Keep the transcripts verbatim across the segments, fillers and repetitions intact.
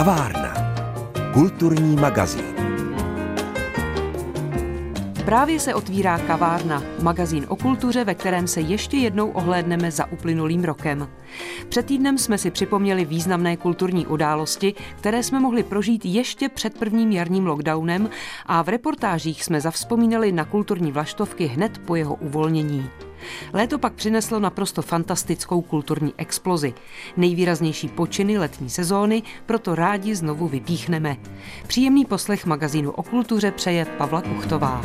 Kavárna. Kulturní magazín. Právě se otvírá Kavárna, magazín o kultuře, ve kterém se ještě jednou ohlédneme za uplynulým rokem. Před týdnem jsme si připomněli významné kulturní události, které jsme mohli prožít ještě před prvním jarním lockdownem, a v reportážích jsme zavzpomínali na kulturní vlaštovky hned po jeho uvolnění. Léto pak přineslo naprosto fantastickou kulturní explozi. Nejvýraznější počiny letní sezóny proto rádi znovu vypíchneme. Příjemný poslech magazínu o kultuře přeje Pavla Kuchtová.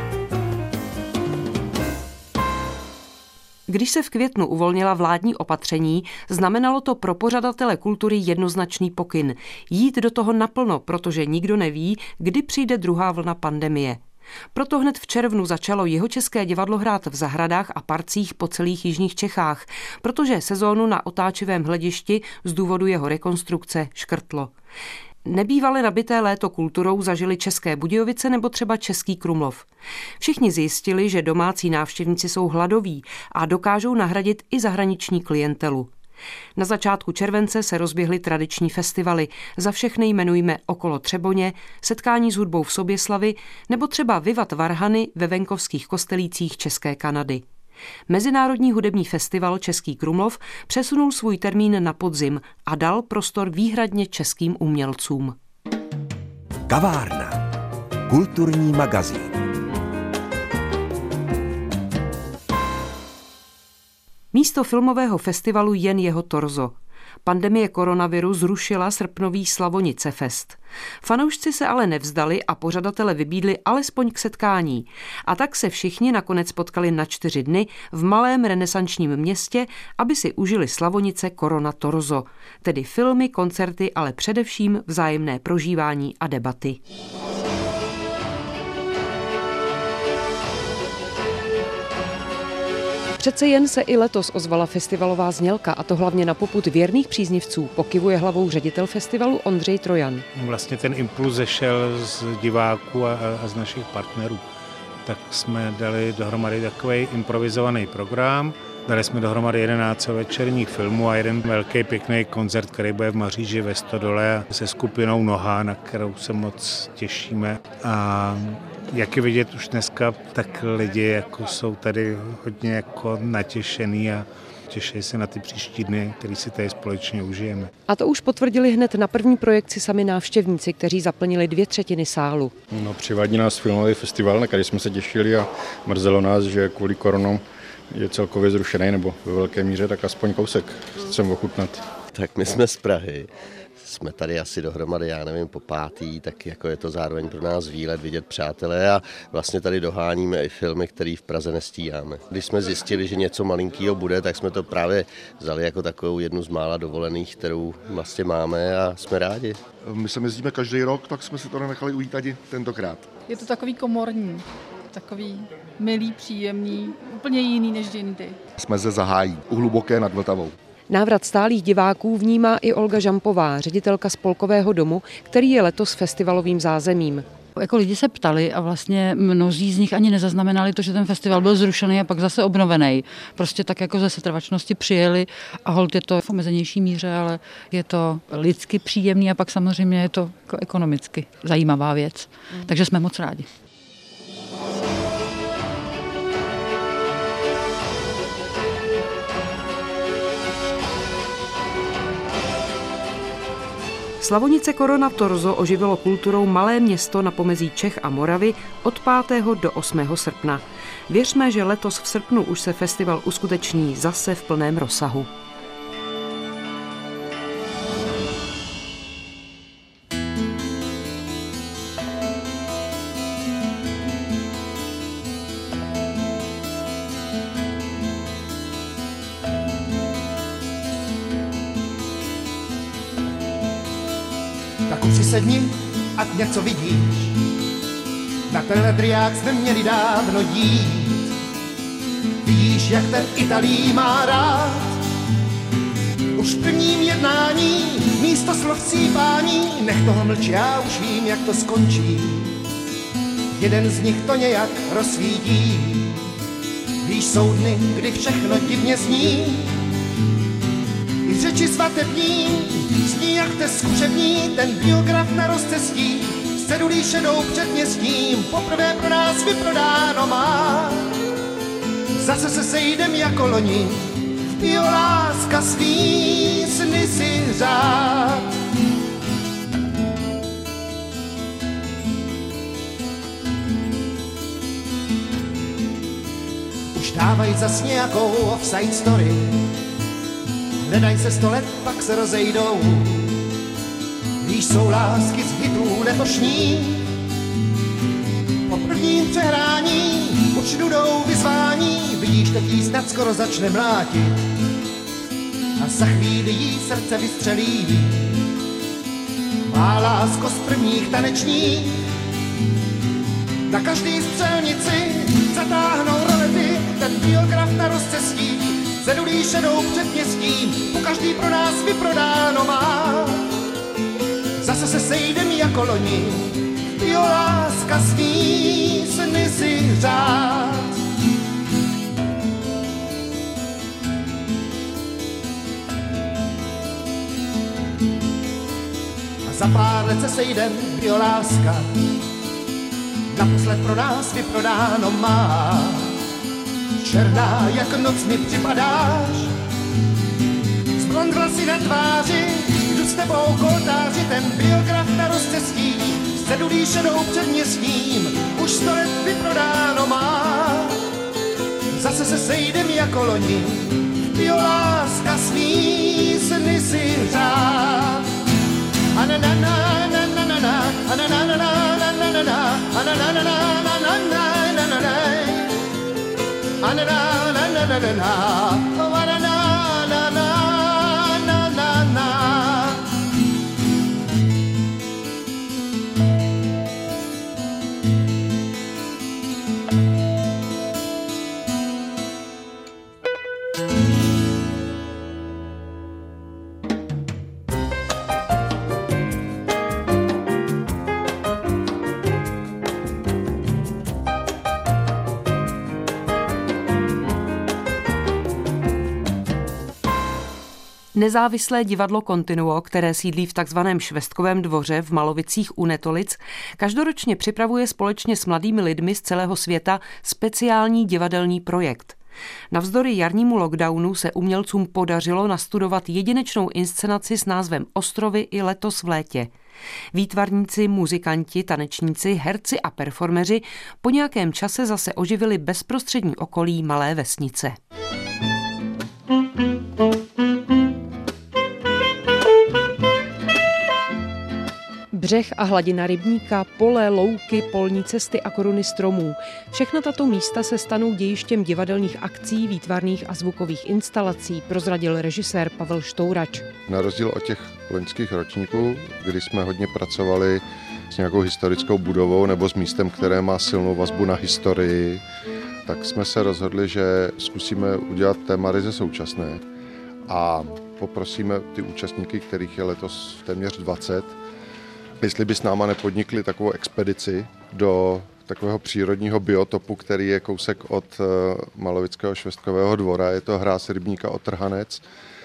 Když se v květnu uvolnila vládní opatření, znamenalo to pro pořadatele kultury jednoznačný pokyn. Jít do toho naplno, protože nikdo neví, kdy přijde druhá vlna pandemie. Proto hned v červnu začalo Jihočeské divadlo hrát v zahradách a parcích po celých jižních Čechách, protože sezónu na otáčivém hledišti z důvodu jeho rekonstrukce škrtlo. Nebývale nabité léto kulturou zažili České Budějovice nebo třeba Český Krumlov. Všichni zjistili, že domácí návštěvníci jsou hladoví a dokážou nahradit i zahraniční klientelu. Na začátku července se rozběhly tradiční festivaly. Za všechny jmenujme Okolo Třeboně, Setkání s hudbou v Soběslavi nebo třeba Vivat Varhany ve venkovských kostelících České Kanady. Mezinárodní hudební festival Český Krumlov přesunul svůj termín na podzim a dal prostor výhradně českým umělcům. Kavárna. Kulturní magazín. Místo filmového festivalu jen jeho torzo. Pandemie koronaviru zrušila srpnový Slavonice Fest. Fanoušci se ale nevzdali a pořadatele vybídli alespoň k setkání. A tak se všichni nakonec potkali na čtyři dny v malém renesančním městě, aby si užili Slavonice Korona Torzo, tedy filmy, koncerty, ale především vzájemné prožívání a debaty. Přece jen se i letos ozvala festivalová znělka, a to hlavně na popud věrných příznivců, pokyvuje hlavou ředitel festivalu Ondřej Trojan. Vlastně ten impuls zešel z diváků a, a z našich partnerů. Tak jsme dali dohromady takový improvizovaný program. Dali jsme dohromady jedenáct večerních filmů a jeden velký pěkný koncert, který bude v Maříži ve Stodole se skupinou Noha, na kterou se moc těšíme. A jak je vidět už dneska, tak lidi jako jsou tady hodně jako natěšený a těší se na ty příští dny, který si tady společně užijeme. A to už potvrdili hned na první projekci sami návštěvníci, kteří zaplnili dvě třetiny sálu. No, přivádí nás filmový festival, na který jsme se těšili, a mrzelo nás, že kvůli koronou je celkově zrušený, nebo ve velké míře, tak aspoň kousek chceme ochutnat. Tak my jsme z Prahy. Jsme tady asi dohromady, já nevím, po pátý, tak jako je to zároveň pro nás výlet vidět přátelé a vlastně tady doháníme i filmy, které v Praze nestíháme. Když jsme zjistili, že něco malinkýho bude, tak jsme to právě vzali jako takovou jednu z mála dovolených, kterou vlastně máme, a jsme rádi. My se jezdíme každý rok, tak jsme si to nenechali ujít tady tentokrát. Je to takový komorní, takový milý, příjemný, úplně jiný než jindy. Jsme ze Zahájí, u Hluboké nad Vltavou. Návrat stálých diváků vnímá i Olga Žampová, ředitelka Spolkového domu, který je letos festivalovým zázemím. Jako lidi se ptali a vlastně mnozí z nich ani nezaznamenali to, že ten festival byl zrušený a pak zase obnovený. Prostě tak jako ze setrvačnosti přijeli a holt je to v omezenější míře, ale je to lidsky příjemný a pak samozřejmě je to jako ekonomicky zajímavá věc. Mm. Takže jsme moc rádi. Slavonice Korona Torzo oživilo kulturou malé město na pomezí Čech a Moravy od pátého do osmého srpna. Věřme, že letos v srpnu už se festival uskuteční zase v plném rozsahu. Tak už si sedni, ať něco vidíš. Na tenhle triák jsme měli dávno jít. Vidíš, jak ten Italí má rád. Už v prvním jednání místo slov cípání. Nech toho mlčí, já už vím, jak to skončí. Jeden z nich to nějak rozsvítí. Víš, jsou dny, kdy všechno divně zní. I řeči svatební, zní jak te zkušební, ten biograf na rozcestí, s cedulí šedou před městím, poprvé pro nás vyprodáno má. Zase se sejdem jako loni, jo láska svý sny si řád. Už dávají zas nějakou offside story, hledají se sto let, pak se rozejdou. Víš, jsou lásky z hitů letošní, po prvním přehrání už dudou vyzvání, vidíš, teď jí snad skoro začne mlátit a za chvíli jí srdce vystřelí. Má lásko z prvních tanečních, na každý střelnici zatáhnou rolety, ten biograf na rozcestí, cedulí šedou před městím, po každý pro nás vyprodáno má. Zase se sejdem jako loni, jo láska svý sny si řád. A za pár let se sejdem, jo láska, naposled pro nás vyprodáno má. Černá jak noc mi připadáš, z blond vlasy na tváři, jdu s tebou k oltáři, ten biograf na rozcestí, s cedulí šedou před městím, už sto let vyprodáno má. Zase se sejdem jako loni, jo láska svý sny si řád. A na na na na na na na, a na na na na na na na na, a na na na na na na na na na na, a na na na na na na na, a na na na na na na na. Nezávislé divadlo Continuo, které sídlí v takzvaném Švestkovém dvoře v Malovicích u Netolic, každoročně připravuje společně s mladými lidmi z celého světa speciální divadelní projekt. Navzdory jarnímu lockdownu se umělcům podařilo nastudovat jedinečnou inscenaci s názvem Ostrovy i letos v létě. Výtvarníci, muzikanti, tanečníci, herci a performeři po nějakém čase zase oživili bezprostřední okolí malé vesnice. Břeh a hladina rybníka, pole, louky, polní cesty a koruny stromů. Všechna tato místa se stanou dějištěm divadelních akcí, výtvarných a zvukových instalací, prozradil režisér Pavel Štourač. Na rozdíl od těch loňských ročníků, kdy jsme hodně pracovali s nějakou historickou budovou nebo s místem, které má silnou vazbu na historii, tak jsme se rozhodli, že zkusíme udělat téma ryze současné a poprosíme ty účastníky, kterých je letos téměř dvacet, jestli by s náma nepodnikli takovou expedici do takového přírodního biotopu, který je kousek od Malovického Švestkového dvora. Je to hráz rybníka Otrhanec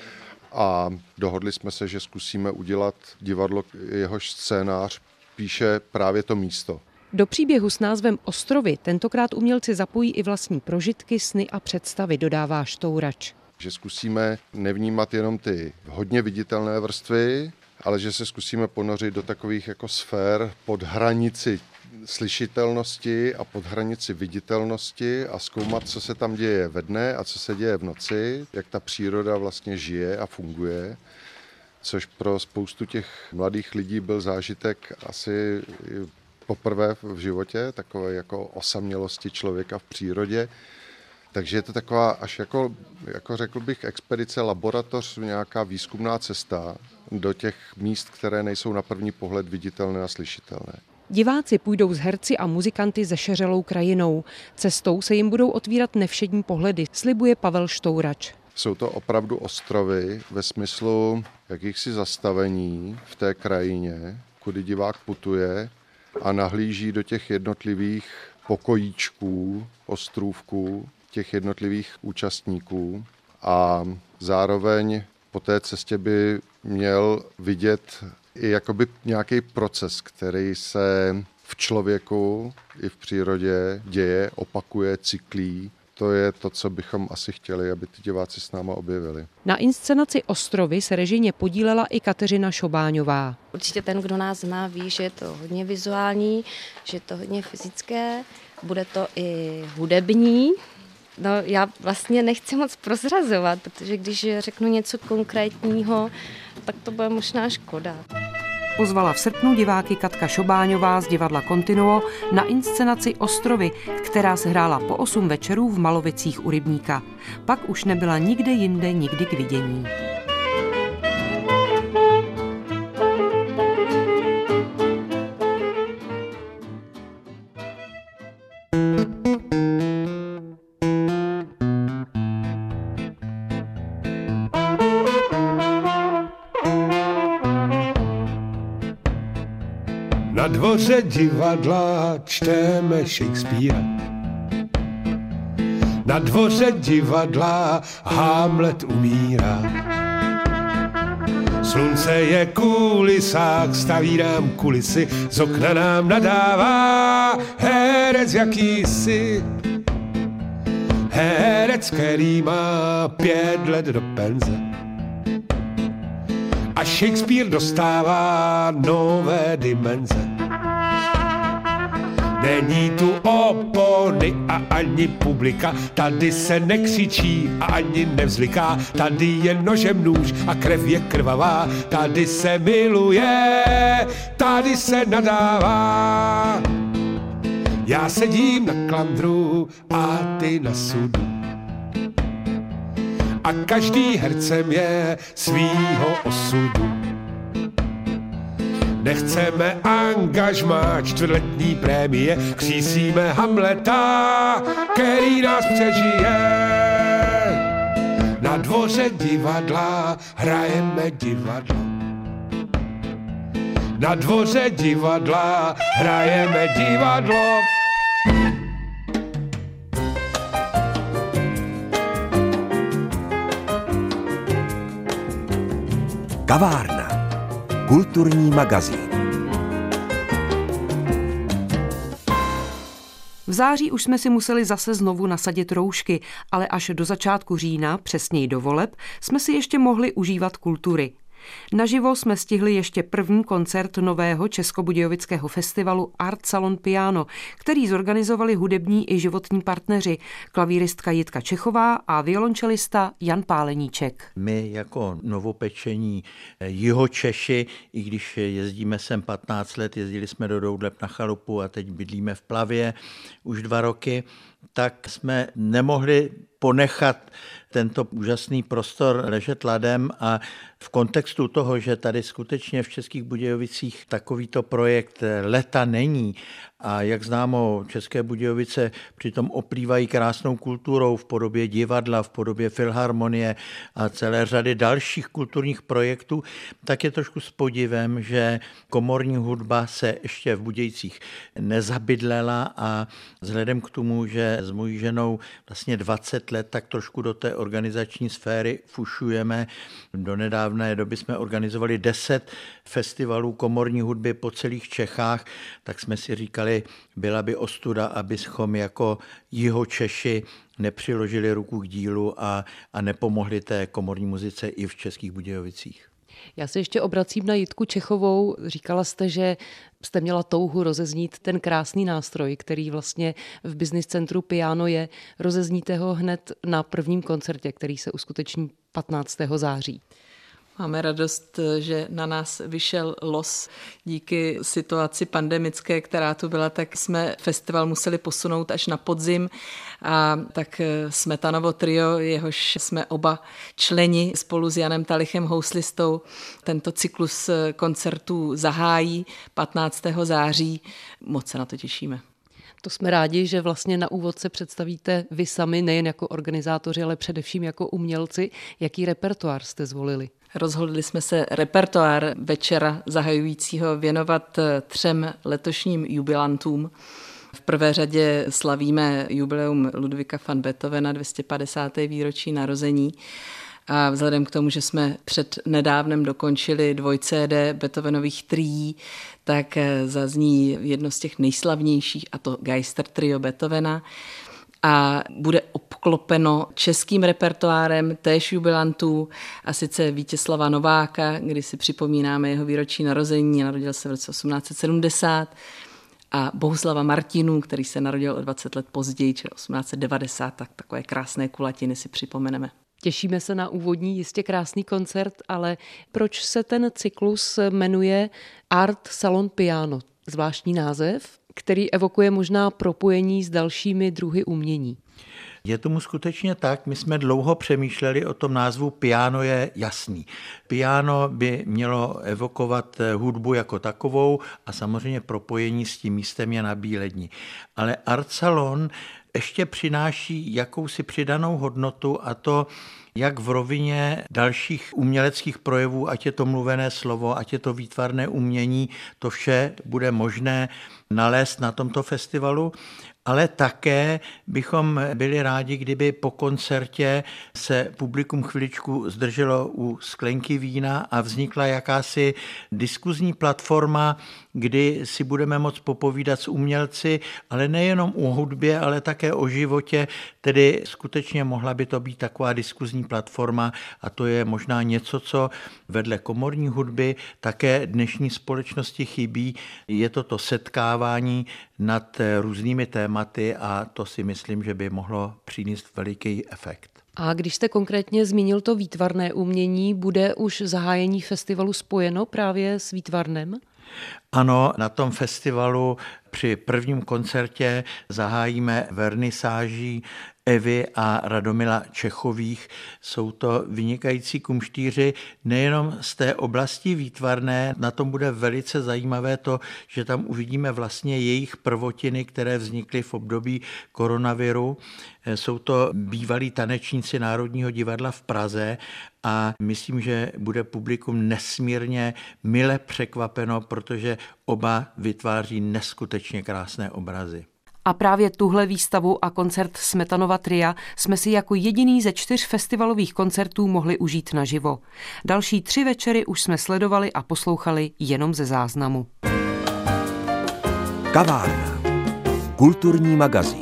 a dohodli jsme se, že zkusíme udělat divadlo, jehož scénář píše právě to místo. Do příběhu s názvem Ostrovy tentokrát umělci zapojí i vlastní prožitky, sny a představy, dodává Štourač. Že zkusíme nevnímat jenom ty hodně viditelné vrstvy, ale že se zkusíme ponořit do takových jako sfér pod hranici slyšitelnosti a pod hranici viditelnosti a zkoumat, co se tam děje ve dne a co se děje v noci, jak ta příroda vlastně žije a funguje, což pro spoustu těch mladých lidí byl zážitek asi poprvé v životě, takové jako osamělosti člověka v přírodě. Takže je to taková až jako, jako řekl bych, expedice, laboratoř, nějaká výzkumná cesta do těch míst, které nejsou na první pohled viditelné a slyšitelné. Diváci půjdou s herci a muzikanty zešeřelou krajinou. Cestou se jim budou otvírat nevšední pohledy, slibuje Pavel Štourač. Jsou to opravdu ostrovy ve smyslu jakýchsi zastavení v té krajině, kudy divák putuje a nahlíží do těch jednotlivých pokojíčků, ostrůvků, těch jednotlivých účastníků a zároveň po té cestě by měl vidět i jakoby nějaký proces, který se v člověku i v přírodě děje, opakuje, cyklí. To je to, co bychom asi chtěli, aby ty diváci s náma objevili. Na inscenaci Ostrovy se režijně podílela i Kateřina Šobáňová. Určitě ten, kdo nás zná, ví, že je to hodně vizuální, že je to hodně fyzické, bude to i hudební. No, já vlastně nechci moc prozrazovat, protože když řeknu něco konkrétního, tak to bude možná škoda. Pozvala v srpnu diváky Katka Šobáňová z divadla Continuo na inscenaci Ostrovy, která se hrála po osm večerů v Malovicích u Rybníka. Pak už nebyla nikde jinde nikdy k vidění. Na dvoře divadla čteme Shakespearea. Na dvoře divadla Hamlet umírá. Slunce je kulisák, staví nám kulisy, z okna nám nadává herec jakýsi. Herec, který má pět let do penze. A Shakespeare dostává nové dimenze. Není tu opony a ani publika, tady se nekřičí a ani nevzliká, tady je nožem nůž a krev je krvavá, tady se miluje, tady se nadává. Já sedím na klandru a ty na sudu. A každý hercem je svýho osudu. Nechceme angažmá, čtvrtletní prémie, křísíme Hamleta, který nás přežije. Na dvoře divadla hrajeme divadlo. Na dvoře divadla hrajeme divadlo. Kavárna. Kulturní magazín. V září už jsme si museli zase znovu nasadit roušky, ale až do začátku října, přesněji do voleb, jsme si ještě mohli užívat kultury. Naživo jsme stihli ještě první koncert nového českobudějovického festivalu Art Salon Piano, který zorganizovali hudební i životní partneři, klavíristka Jitka Čechová a violončelista Jan Páleníček. My jako novopečení Jihočeši, i když jezdíme sem patnáct let, jezdili jsme do Doudleb na chalupu a teď bydlíme v Plavě už dva roky, tak jsme nemohli ponechat tento úžasný prostor ležet ladem a v kontextu toho, že tady skutečně v Českých Budějovicích takovýto projekt leta není a jak známo, České Budějovice přitom oplývají krásnou kulturou v podobě divadla, v podobě filharmonie a celé řady dalších kulturních projektů, tak je trošku s podivem, že komorní hudba se ještě v Budějcích nezabydlela a vzhledem k tomu, že s mojí ženou vlastně dvacet let tak trošku do té organizační sféry fušujeme. Do nedávné doby jsme organizovali deset festivalů komorní hudby po celých Čechách, tak jsme si říkali, byla by ostuda, abychom jako Jihočeši nepřiložili ruku k dílu a, a nepomohli té komorní muzice i v Českých Budějovicích. Já se ještě obracím na Jitku Čechovou. Říkala jste, že jste měla touhu rozeznít ten krásný nástroj, který vlastně v Business Centru Piano je. Rozezníte ho hned na prvním koncertě, který se uskuteční patnáctého září. Máme radost, že na nás vyšel los díky situaci pandemické, která tu byla, tak jsme festival museli posunout až na podzim a tak Smetanovo trio, jehož jsme oba členi spolu s Janem Talichem houslistou, tento cyklus koncertů zahájí patnáctého září. Moc se na to těšíme. To jsme rádi, že vlastně na úvod se představíte vy sami, nejen jako organizátoři, ale především jako umělci. Jaký repertoár jste zvolili? Rozhodli jsme se repertoár večera zahajujícího věnovat třem letošním jubilantům. V prvé řadě slavíme jubileum Ludvíka van Beethovena, dvě stě padesáté výročí narození. A vzhledem k tomu, že jsme před nedávnem dokončili dvoj C D Beethovenových trií, tak zazní jedno z těch nejslavnějších, a to Geister trio Beethovena. A bude obklopeno českým repertoárem též jubilantů, a sice Vítězslava Nováka, kdy si připomínáme jeho výročí narození, narodil se v roce osmnáct set sedmdesát, a Bohuslava Martinů, který se narodil o dvacet let později, čili osmnáct set devadesát, tak takové krásné kulatiny si připomeneme. Těšíme se na úvodní, jistě krásný koncert, ale proč se ten cyklus jmenuje Art Salon Piano? Zvláštní název, který evokuje možná propojení s dalšími druhy umění. Je tomu skutečně tak, my jsme dlouho přemýšleli o tom názvu, piano je jasný. Piano by mělo evokovat hudbu jako takovou a samozřejmě propojení s tím místem je na Bíledni. Ale Art Salon ještě přináší jakousi přidanou hodnotu, a to jak v rovině dalších uměleckých projevů, ať je to mluvené slovo, ať je to výtvarné umění, to vše bude možné nalézt na tomto festivalu. Ale také bychom byli rádi, kdyby po koncertě se publikum chviličku zdrželo u sklenky vína a vznikla jakási diskuzní platforma, kdy si budeme moct popovídat s umělci, ale nejenom o hudbě, ale také o životě, tedy skutečně mohla by to být taková diskuzní platforma, a to je možná něco, co vedle komorní hudby také dnešní společnosti chybí. Je to to setkávání nad různými tématy a to si myslím, že by mohlo přinést veliký efekt. A když jste konkrétně zmínil to výtvarné umění, bude už zahájení festivalu spojeno právě s výtvarnem? Ano, na tom festivalu při prvním koncertě zahájíme vernisáží Evy a Radomila Čechových. Jsou to vynikající kumštýři nejenom z té oblasti výtvarné, na tom bude velice zajímavé to, že tam uvidíme vlastně jejich prvotiny, které vznikly v období koronaviru. Jsou to bývalí tanečníci Národního divadla v Praze a myslím, že bude publikum nesmírně mile překvapeno, protože oba vytváří neskutečně krásné obrazy. A právě tuhle výstavu a koncert Smetanova tria jsme si jako jediný ze čtyř festivalových koncertů mohli užít naživo. Další tři večery už jsme sledovali a poslouchali jenom ze záznamu. Kavárna. Kulturní magazín.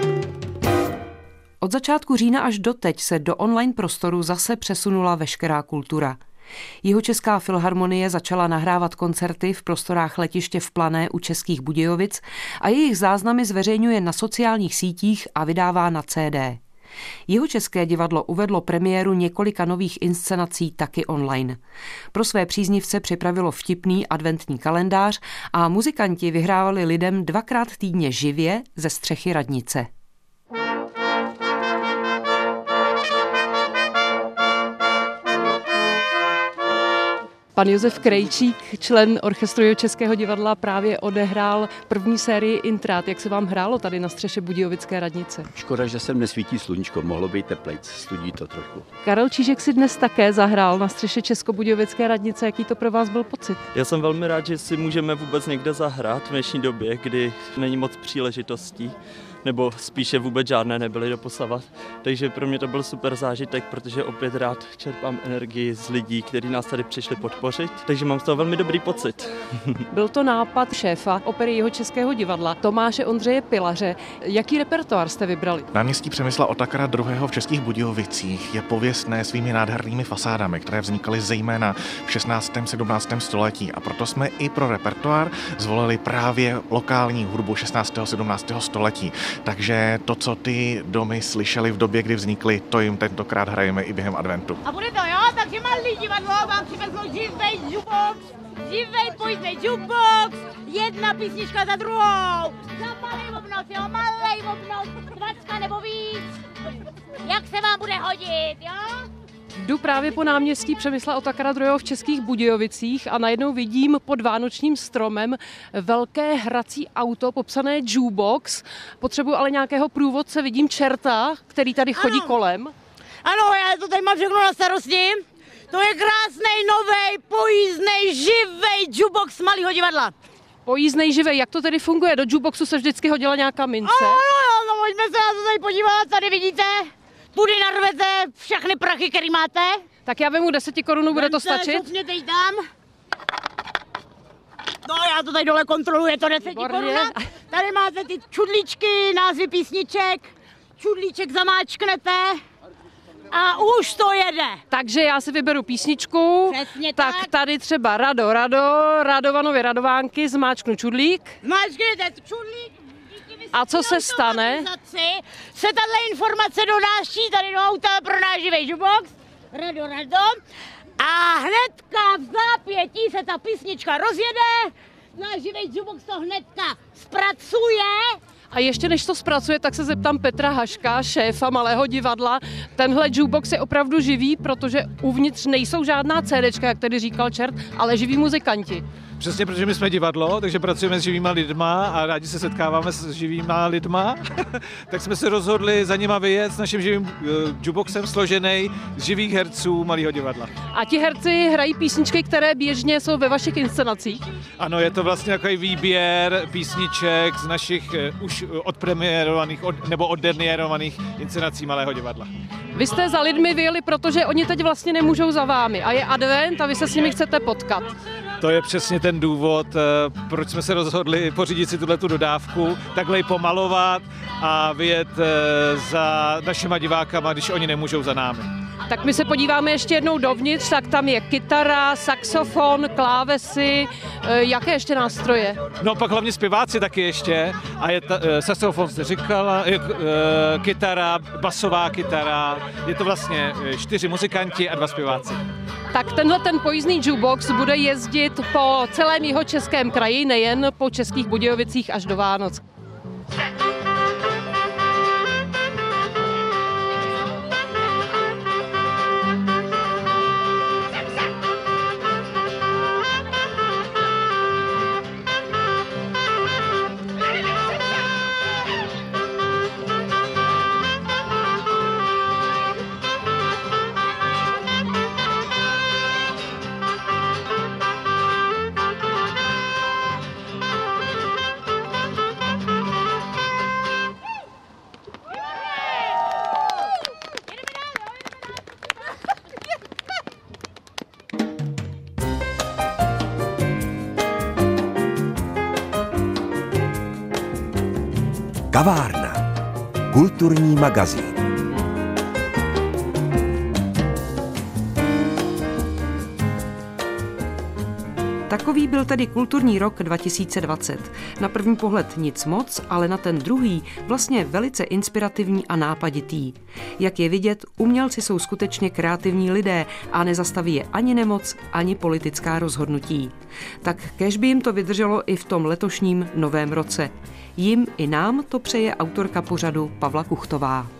Od začátku října až doteď se do online prostoru zase přesunula veškerá kultura. Jihočeská filharmonie začala nahrávat koncerty v prostorách letiště v Plané u Českých Budějovic a jejich záznamy zveřejňuje na sociálních sítích a vydává na C D. Jihočeské divadlo uvedlo premiéru několika nových inscenací taky online. Pro své příznivce připravilo vtipný adventní kalendář a muzikanti vyhrávali lidem dvakrát týdně živě ze střechy radnice. Pan Josef Krejčík, člen orchestru Jihočeského divadla, právě odehrál první sérii intrát. Jak se vám hrálo tady na střeše Budějovické radnice? Škoda, že sem nesvítí sluníčko, mohlo být teplejc, studí to trochu. Karel Čížek si dnes také zahrál na střeše Českobudějovické radnice. Jaký to pro vás byl pocit? Já jsem velmi rád, že si můžeme vůbec někde zahrát v dnešní době, kdy není moc příležitostí, nebo spíše vůbec žádné nebyly doposavat. Takže pro mě to byl super zážitek, protože opět rád čerpám energii z lidí, kteří nás tady přišli podpořit, takže mám z toho velmi dobrý pocit. Byl to nápad šéfa opery Jihočeského divadla Tomáše Ondřeje Pilaře. Jaký repertoár jste vybrali? Náměstí Přemysla Otakara druhého. v Českých Budějovicích je pověstné svými nádhernými fasádami, které vznikaly zejména v šestnáctém sedmnáctém století, a proto jsme i pro repertoár zvolili právě lokální hudbu šestnáctého sedmnáctého století. Takže to, co ty domy slyšeli v době, kdy vznikly, to jim tentokrát hrajeme i během adventu. A bude to, jo? Takže malý divadlo vám přivezlo živej jukebox, živej pojízdnej jukebox, jedna písnička za druhou. Za malej obnos, jo? Malej obnos, dvacka nebo víc. Jak se vám bude hodit, jo? Jdu právě po náměstí Přemysla Otakara druhého. v Českých Budějovicích a najednou vidím pod vánočním stromem velké hrací auto popsané jukebox. Potřebuji ale nějakého průvodce, vidím čerta, který tady chodí ano. kolem. Ano, já to tady mám všechno na starosti. To je krásnej, novej, pojízdnej, živej jukebox malého divadla. Pojízdnej, živej, jak to tedy funguje? Do jukeboxu se vždycky hodila nějaká mince? Ano, ano, no, pojďme se na to tady podívat, tady vidíte. Pudy narvete všechny prachy, který máte. Tak já vemu deset korun, bude to stačit? Vemte, teď dám. No já to tady dole kontroluji, je to deset korun. Tady máte ty čudlíčky, názvy písniček. Čudlíček zamáčknete. A už to jede. Takže já si vyberu písničku. Přesně tak. Tak tady třeba Rado, Rado, Radovanovi Radovánky, zmáčknu čudlík. Zmáčknete čudlík. A co se stane? Se tahle informace donáší tady do auta pro náš živej jukebox. Rado, Rado. A hnedka v zápětí se ta písnička rozjede. Náš živej jukebox to hnedka zpracuje. A ještě než to zpracuje, tak se zeptám Petra Haška, šéfa Malého divadla. Tenhle jukebox je opravdu živý, protože uvnitř nejsou žádná CDčka, jak tady říkal čert, ale živí muzikanti. Přesně, protože my jsme divadlo, takže pracujeme s živýma lidma a rádi se setkáváme s živýma lidma, tak jsme se rozhodli za nima vyjet s naším živým uh, jukeboxem složený z živých herců Malého divadla. A ti herci hrají písničky, které běžně jsou ve vašich inscenacích? Ano, je to vlastně takový výběr písniček z našich uh, už odpremiérovaných od, nebo odderniérovaných inscenací Malého divadla. Vy jste za lidmi vyjeli, protože oni teď vlastně nemůžou za vámi a je advent a vy se s nimi chcete potkat. To je přesně ten důvod, proč jsme se rozhodli pořídit si tuhletu dodávku, takhle ji pomalovat a vyjet za našima divákama, když oni nemůžou za námi. Tak my se podíváme ještě jednou dovnitř, tak tam je kytara, saxofon, klávesy, jaké ještě nástroje? No pak hlavně zpěváci taky ještě a je ta, saxofon jste říkala, je, kytara, basová kytara, je to vlastně čtyři muzikanti a dva zpěváci. Tak tenhle ten pojízdný jukebox bude jezdit po celém jihočeském kraji, nejen po Českých Budějovicích až do Vánoc. Kavárna. Kulturní magazín. Takový byl tedy kulturní rok dva tisíce dvacet. Na první pohled nic moc, ale na ten druhý vlastně velice inspirativní a nápaditý. Jak je vidět, umělci jsou skutečně kreativní lidé a nezastaví je ani nemoc, ani politická rozhodnutí. Tak kéž by jim to vydrželo i v tom letošním novém roce. Jim i nám to přeje autorka pořadu Pavla Kuchtová.